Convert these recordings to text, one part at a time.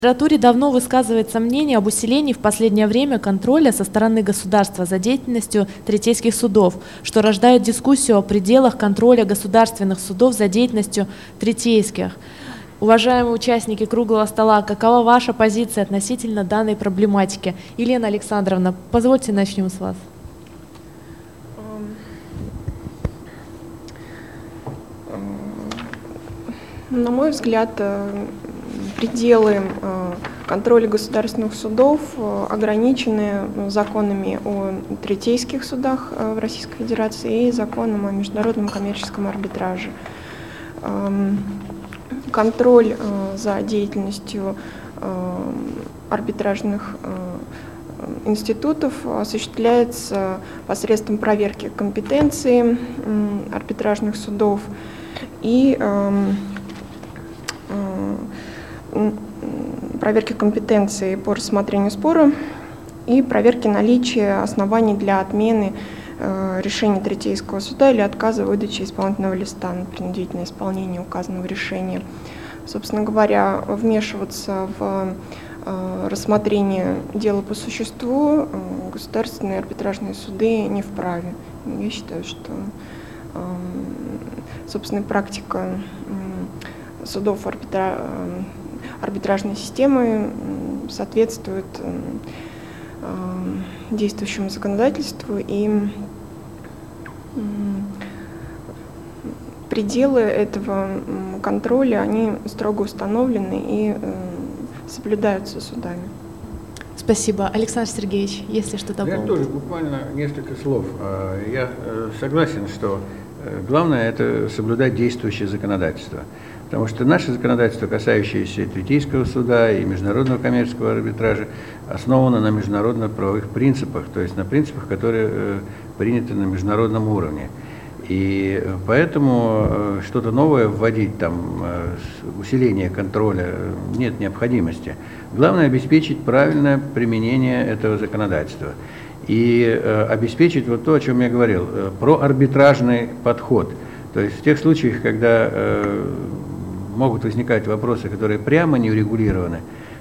В литературе давно высказывается мнение об усилении в последнее время контроля со стороны государства за деятельностью третейских судов, что рождает дискуссию о пределах контроля государственных судов за деятельностью третейских. Уважаемые участники круглого стола, какова ваша позиция относительно данной проблематики? Елена Александровна, позвольте начнем с вас. На мой взгляд, пределы контроля государственных судов ограничены законами о третейских судах в Российской Федерации и законом о международном коммерческом арбитраже. Контроль за деятельностью арбитражных институтов осуществляется посредством проверки компетенции арбитражных судов и проверки компетенции по рассмотрению спора и проверки наличия оснований для отмены решения третейского суда или отказа в выдаче исполнительного листа на принудительное исполнение указанного решения. Собственно говоря, вмешиваться в рассмотрение дела по существу государственные арбитражные суды не вправе. Я считаю, что собственная практика судов арбитражной системы соответствует действующему законодательству, и пределы этого контроля, они строго установлены и соблюдаются судами. Спасибо. Александр Сергеевич, если что-то Я тоже буквально несколько слов. Я согласен, что главное – это соблюдать действующее законодательство. Потому что наше законодательство, касающееся третейского суда и международного коммерческого арбитража, основано на международно-правовых принципах, то есть на принципах, которые приняты на международном уровне. И поэтому что-то новое вводить, там, усиление контроля, нет необходимости. Главное – обеспечить правильное применение этого законодательства. И обеспечить вот то, о чем я говорил, проарбитражный подход. То есть в тех случаях, когда могут возникать вопросы, которые прямо не урегулированы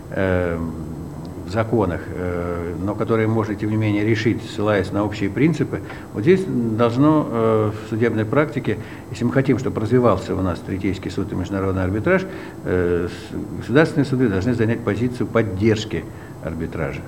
в законах, но которые можно, тем не менее, решить, ссылаясь на общие принципы, вот здесь должно в судебной практике, если мы хотим, чтобы развивался у нас третейский суд и международный арбитраж, государственные суды должны занять позицию поддержки арбитража.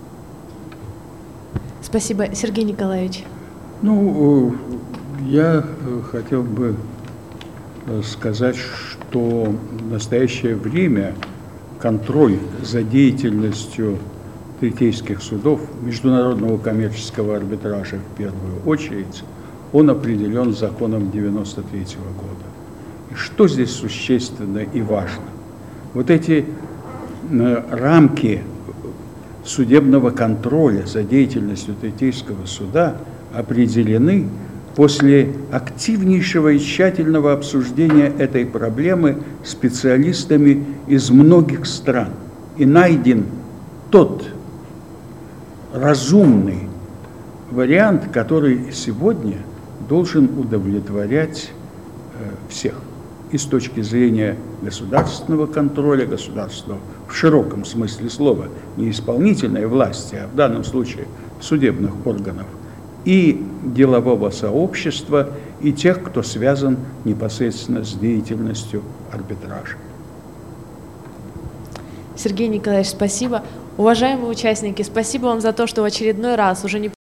Спасибо. Сергей Николаевич. Ну, я хотел бы сказать, что в настоящее время контроль за деятельностью третейских судов, международного коммерческого арбитража в первую очередь, он определен законом 1993 года. И что здесь существенно и важно? Вот эти рамки судебного контроля за деятельностью третейского суда определены после активнейшего и тщательного обсуждения этой проблемы специалистами из многих стран. И найден тот разумный вариант, который сегодня должен удовлетворять всех. И с точки зрения государственного контроля, государственного в широком смысле слова, не исполнительной власти, а в данном случае судебных органов, и делового сообщества, и тех, кто связан непосредственно с деятельностью арбитража. Сергей Николаевич, спасибо. Уважаемые участники, спасибо вам за то, что в очередной раз, уже не